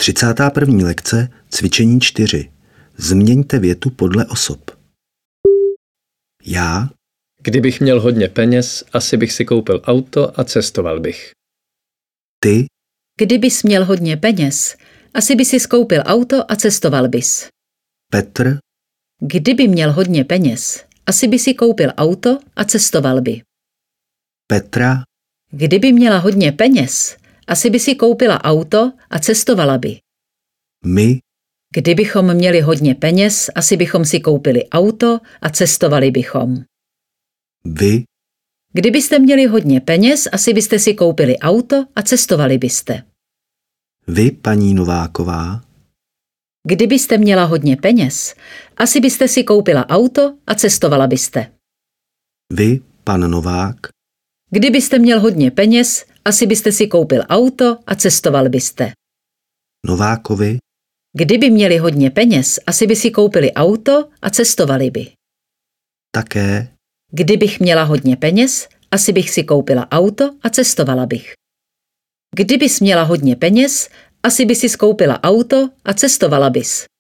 31. lekce, cvičení 4. Změňte větu podle osob. Já, Kdybych měl hodně peněz, asi bych si koupil auto a cestoval bych. ty, Kdybys měl hodně peněz, asi by si skoupil auto a cestoval bys. Petr, Kdyby měl hodně peněz, asi by si koupil auto a cestoval by. Petra, Kdyby měla hodně peněz, asi by si koupila auto a cestovala by. my, Kdybychom měli hodně peněz, asi bychom si koupili auto a cestovali bychom. vy, Kdybyste měli hodně peněz, asi byste si koupili auto a cestovali byste. vy, paní Nováková, Kdybyste měla hodně peněz, asi byste si koupila auto a cestovala byste. vy, pan Novák, Kdybyste měl hodně peněz, asi byste si koupil auto a cestoval byste. Novákovi, Kdyby měli hodně peněz, asi by si koupili auto a cestovali by. také, Kdybych měla hodně peněz, asi bych si koupila auto a cestovala bych. Kdybys měla hodně peněz, asi by si skoupila auto a cestovala bys.